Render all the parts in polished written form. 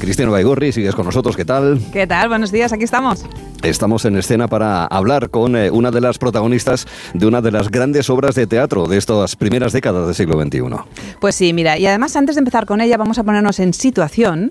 Cristina Baigorri, sigues con nosotros, ¿qué tal? ¿Qué tal? Buenos días, aquí estamos. Estamos en escena para hablar con una de las protagonistas de una de las grandes obras de teatro de estas primeras décadas del siglo XXI. Pues sí, mira, y además antes de empezar con ella vamos a ponernos en situación.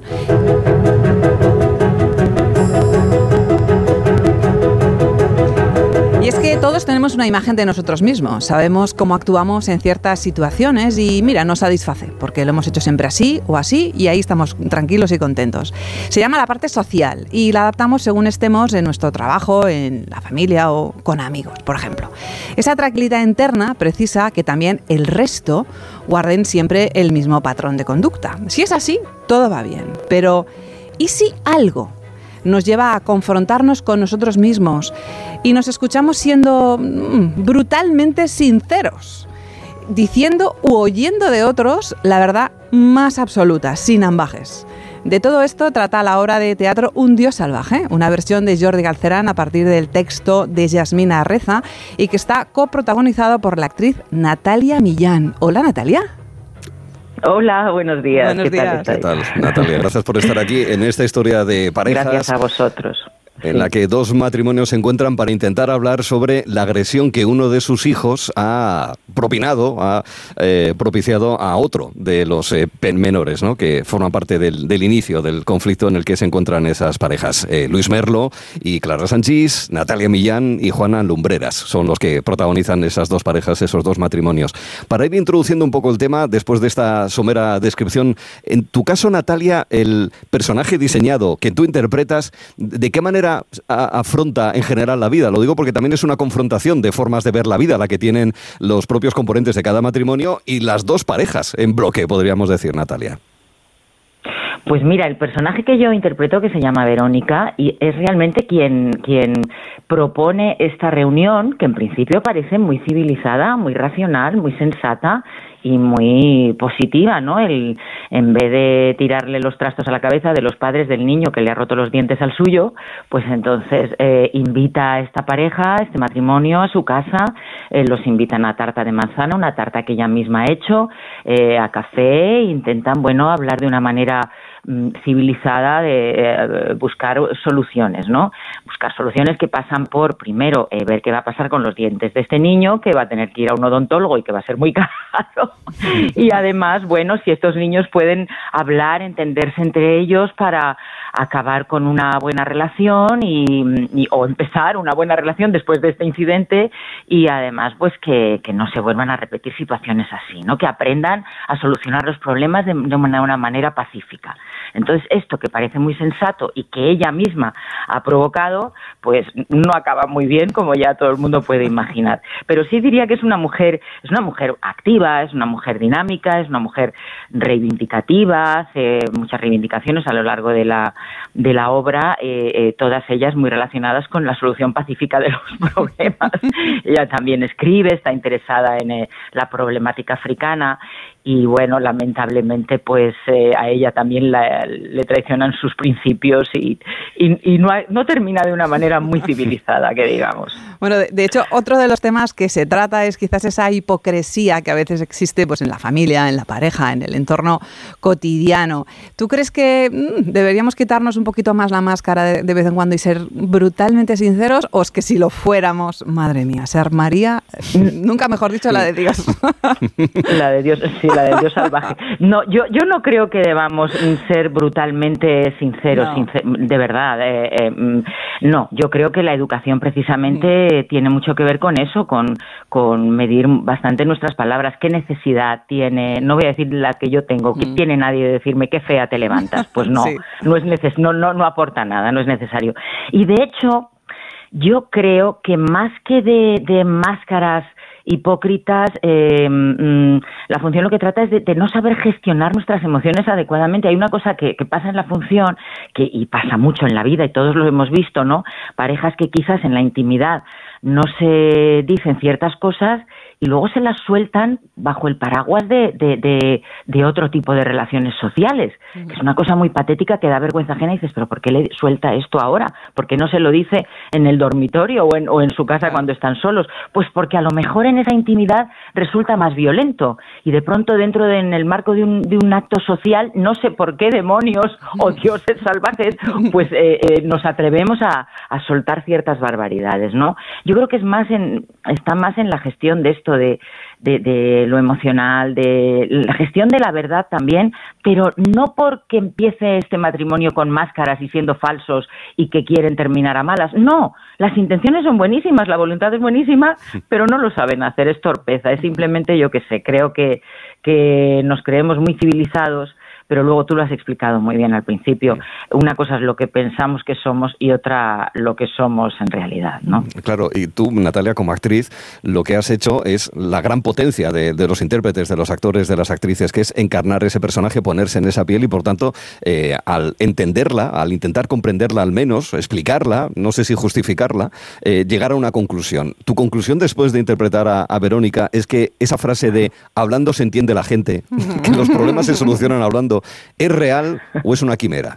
Y es que todos tenemos una imagen de nosotros mismos, sabemos cómo actuamos en ciertas situaciones y mira, nos satisface, porque lo hemos hecho siempre así o así y ahí estamos tranquilos y contentos. Se llama la parte social y la adaptamos según estemos en nuestro trabajo, en la familia o con amigos, por ejemplo. Esa tranquilidad interna precisa que también el resto guarden siempre el mismo patrón de conducta. Si es así, todo va bien, pero ¿y si algo nos lleva a confrontarnos con nosotros mismos y nos escuchamos siendo brutalmente sinceros, diciendo u oyendo de otros la verdad más absoluta, sin ambajes? De todo esto trata la obra de teatro Un Dios salvaje, una versión de Jordi Galcerán a partir del texto de Yasmina Arreza y que está coprotagonizado por la actriz Natalia Millán. Hola, Natalia. Hola, buenos días. Buenos días. ¿Qué tal, Natalia? Gracias por estar aquí en esta historia de parejas. Gracias a vosotros. En la que dos matrimonios se encuentran para intentar hablar sobre la agresión que uno de sus hijos ha propinado, ha propiciado a otro de los menores, ¿no?, que forman parte del inicio del conflicto en el que se encuentran esas parejas. Luis Merlo y Clara Sanchís, Natalia Millán y Juana Lumbreras son los que protagonizan esas dos parejas, esos dos matrimonios. Para ir introduciendo un poco el tema, después de esta somera descripción, en tu caso, Natalia, el personaje diseñado que tú interpretas, ¿de qué manera afronta en general la vida? Lo digo porque también es una confrontación de formas de ver la vida, la que tienen los propios componentes de cada matrimonio y las dos parejas en bloque, podríamos decir, Natalia. Pues mira, el personaje que yo interpreto, que se llama Verónica, y es realmente quien propone esta reunión, que en principio parece muy civilizada, muy racional, muy sensata y muy positiva, ¿no? En vez de tirarle los trastos a la cabeza de los padres del niño que le ha roto los dientes al suyo, pues entonces invita a esta pareja, este matrimonio, a su casa, los invitan a tarta de manzana, una tarta que ella misma ha hecho, a café, intentan, bueno, hablar de una manera civilizada de buscar soluciones, ¿no? Buscar soluciones que pasan por, primero, ver qué va a pasar con los dientes de este niño, que va a tener que ir a un odontólogo y que va a ser muy caro. Y además, bueno, si estos niños pueden hablar, entenderse entre ellos para acabar con una buena relación o empezar una buena relación después de este incidente y además pues que no se vuelvan a repetir situaciones así, ¿no? Que aprendan a solucionar los problemas de una manera pacífica. Entonces esto que parece muy sensato y que ella misma ha provocado, pues no acaba muy bien, como ya todo el mundo puede imaginar. Pero sí diría que es una mujer activa, es una mujer dinámica, es una mujer reivindicativa, hace muchas reivindicaciones a lo largo de la obra, todas ellas muy relacionadas con la solución pacífica de los problemas. Ella también escribe, está interesada en la problemática africana y bueno, lamentablemente pues a ella también le traicionan sus principios y no termina de una manera muy civilizada, que digamos. Bueno, de hecho, otro de los temas que se trata es quizás esa hipocresía que a veces existe pues en la familia, en la pareja, en el entorno cotidiano. ¿Tú crees que deberíamos quitarnos un poquito más la máscara de vez en cuando y ser brutalmente sinceros? ¿O es que si lo fuéramos, madre mía, se armaría, nunca mejor dicho, la de Dios? La de Dios, sí, la de Dios salvaje. No, yo no creo que debamos ser brutalmente sinceros, no. De verdad. No, yo creo que la educación precisamente tiene mucho que ver con eso, con medir bastante nuestras palabras. ¿Qué necesidad tiene? No voy a decir la que yo tengo. ¿Qué tiene nadie de decirme qué fea te levantas? Pues no, sí. No aporta nada, no es necesario. Y de hecho, yo creo que más que de máscaras hipócritas, la función lo que trata es de no saber gestionar nuestras emociones adecuadamente. Hay una cosa que pasa en la función, y pasa mucho en la vida, y todos lo hemos visto, ¿no? Parejas que quizás en la intimidad no se dicen ciertas cosas y luego se las sueltan bajo el paraguas de otro tipo de relaciones sociales, que es una cosa muy patética que da vergüenza ajena y dices, pero ¿por qué le suelta esto ahora? ¿Por qué no se lo dice en el dormitorio o en su casa cuando están solos? Pues porque a lo mejor en esa intimidad resulta más violento y de pronto en el marco de un acto social, no sé por qué demonios o dioses salvajes, pues nos atrevemos a soltar ciertas barbaridades, ¿no? Yo creo que está más en la gestión de esto, de lo emocional, de la gestión de la verdad también, pero no porque empiece este matrimonio con máscaras y siendo falsos y que quieren terminar a malas. No, las intenciones son buenísimas, la voluntad es buenísima, pero no lo saben hacer, es torpeza, es simplemente, yo qué sé, creo que nos creemos muy civilizados, pero luego tú lo has explicado muy bien al principio. Una cosa es lo que pensamos que somos y otra lo que somos en realidad, ¿no? Claro, y tú, Natalia, como actriz, lo que has hecho es la gran potencia de los intérpretes, de los actores, de las actrices, que es encarnar ese personaje, ponerse en esa piel y, por tanto, al entenderla, al intentar comprenderla al menos, explicarla, no sé si justificarla, llegar a una conclusión. Tu conclusión después de interpretar a Verónica es que esa frase de hablando se entiende la gente, que los problemas se solucionan hablando, ¿es real o es una quimera?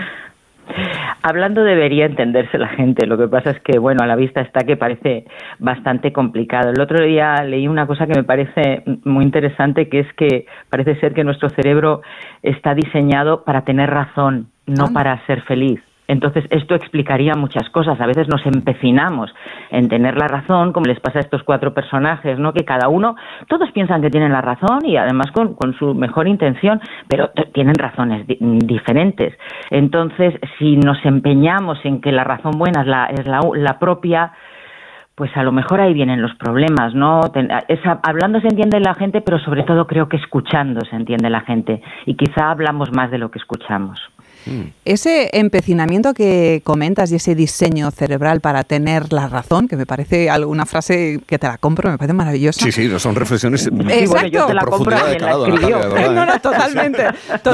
Hablando debería entenderse la gente, lo que pasa es que, bueno, a la vista está que parece bastante complicado. El otro día leí una cosa que me parece muy interesante, que es que parece ser que nuestro cerebro está diseñado para tener razón, no para ser feliz. Entonces, esto explicaría muchas cosas. A veces nos empecinamos en tener la razón, como les pasa a estos 4 personajes, ¿no? Que cada uno, todos piensan que tienen la razón y además con su mejor intención, pero tienen razones diferentes. Entonces, si nos empeñamos en que la razón buena es la propia, pues a lo mejor ahí vienen los problemas, ¿no? Hablando se entiende la gente, pero sobre todo creo que escuchando se entiende la gente y quizá hablamos más de lo que escuchamos. Ese empecinamiento que comentas y ese diseño cerebral para tener la razón, que me parece alguna frase que te la compro, me parece maravillosa. Sí, son reflexiones. Exacto. Bueno, yo te la compro, quien la escribió. No, totalmente.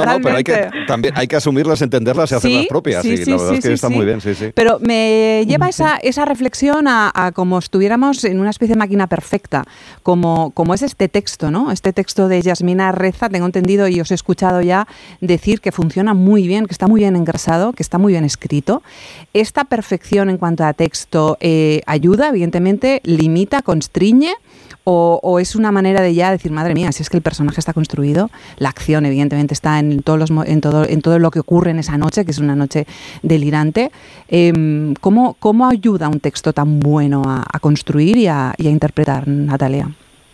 Pero hay que asumirlas, entenderlas y hacerlas propias. Sí, la verdad es que está muy bien, sí. Pero me lleva esa reflexión a como estuviéramos en una especie de máquina perfecta, como es este texto, ¿no? Este texto de Yasmina Reza, tengo entendido y os he escuchado ya decir que funciona muy bien, que está muy bien engrasado, que está muy bien escrito. Esta perfección en cuanto a texto ayuda, evidentemente, limita, constriñe, o es una manera de ya decir, madre mía, si es que el personaje está construido, la acción evidentemente está en todo lo que ocurre en esa noche, que es una noche delirante. ¿Cómo ayuda un texto tan bueno a construir y a interpretar, Natalia?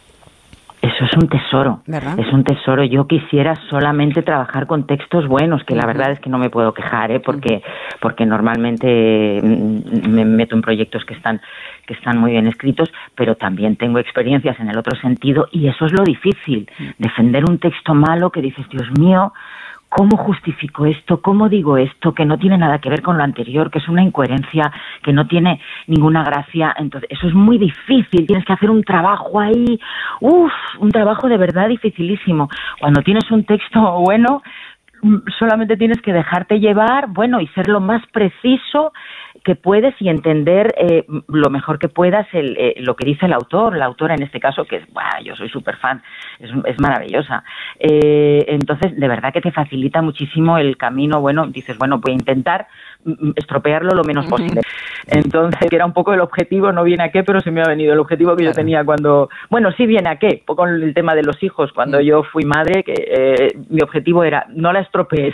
Eso es un tesoro, ¿verdad? Es un tesoro. Yo quisiera solamente trabajar con textos buenos, que la verdad es que no me puedo quejar, porque normalmente me meto en proyectos que están muy bien escritos, pero también tengo experiencias en el otro sentido y eso es lo difícil, defender un texto malo que dices, Dios mío, ¿cómo justifico esto? ¿Cómo digo esto? Que no tiene nada que ver con lo anterior, que es una incoherencia, que no tiene ninguna gracia. Entonces, eso es muy difícil. Tienes que hacer un trabajo ahí, un trabajo de verdad dificilísimo. Cuando tienes un texto bueno, solamente tienes que dejarte llevar, bueno, y ser lo más preciso que puedes y entender lo mejor que puedas lo que dice el autor, la autora en este caso, que yo soy súper fan, es maravillosa. Entonces, de verdad que te facilita muchísimo el camino. Bueno, dices, bueno, voy a intentar estropearlo lo menos posible. Entonces, que era un poco el objetivo, no viene a qué, pero se me ha venido el objetivo que yo tenía cuando... Bueno, sí viene a qué, con el tema de los hijos. Cuando yo fui madre, que mi objetivo era, no la estropees.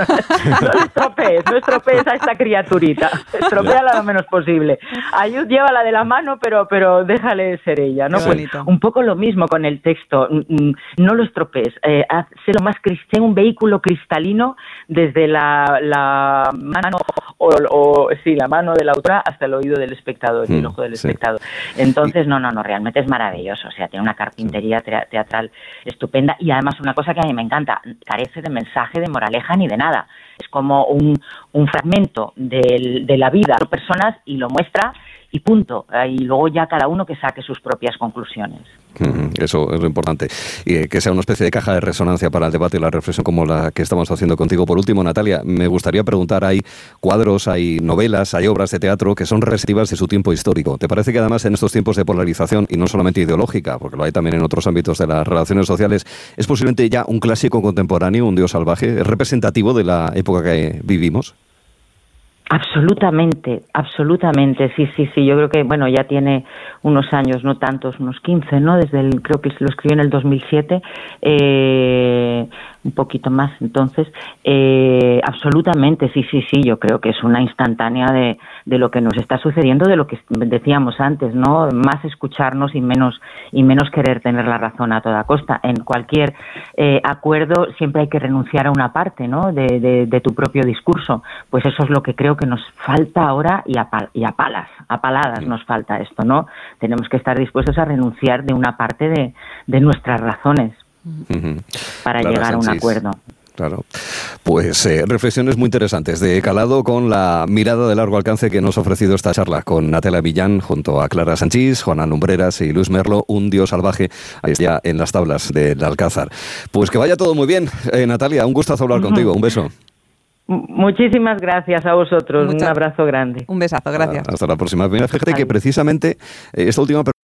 no estropees a esta criaturita. Estropéala lo menos posible. Llévala de la mano, pero déjale ser ella, ¿no? Pues un poco lo mismo con el texto. No lo estropees. Sé lo más un vehículo cristalino desde la mano la mano de la autora hasta el oído del espectador y el ojo del espectador. Entonces, no, realmente es maravilloso. O sea, tiene una carpintería teatral estupenda y además una cosa que a mí me encanta, carece de mensaje, de moraleja ni de nada. Es como un fragmento de la vida de las personas y lo muestra y punto. Y luego ya cada uno que saque sus propias conclusiones. Eso es lo importante. Y que sea una especie de caja de resonancia para el debate y la reflexión como la que estamos haciendo contigo. Por último, Natalia, me gustaría preguntar, hay cuadros, hay novelas, hay obras de teatro que son representativas de su tiempo histórico. ¿Te parece que además en estos tiempos de polarización, y no solamente ideológica, porque lo hay también en otros ámbitos de las relaciones sociales, es posiblemente ya un clásico contemporáneo, un Dios salvaje, es representativo de la época que vivimos? Absolutamente, sí, yo creo que, bueno, ya tiene unos años, no tantos, unos 15, ¿no? Creo que lo escribió en el 2007, un poquito más, entonces, absolutamente, sí, yo creo que es una instantánea de lo que nos está sucediendo, de lo que decíamos antes, ¿no? Más escucharnos y menos querer tener la razón a toda costa. En cualquier acuerdo siempre hay que renunciar a una parte, ¿no? De tu propio discurso. Pues eso es lo que creo que nos falta ahora y a paladas nos falta esto, ¿no? Tenemos que estar dispuestos a renunciar de una parte de nuestras razones para llegar a un acuerdo. Claro. Pues reflexiones muy interesantes de calado con la mirada de largo alcance que nos ha ofrecido esta charla con Natalia Millán junto a Clara Sanchís, Juana Lumbreras y Luis Merlo, un Dios salvaje, ahí está en las tablas del Alcázar. Pues que vaya todo muy bien, Natalia, un gustazo hablar contigo, un beso. Muchísimas gracias a vosotros, un abrazo grande. Un besazo, gracias. Hasta la próxima. Fíjate que precisamente esta última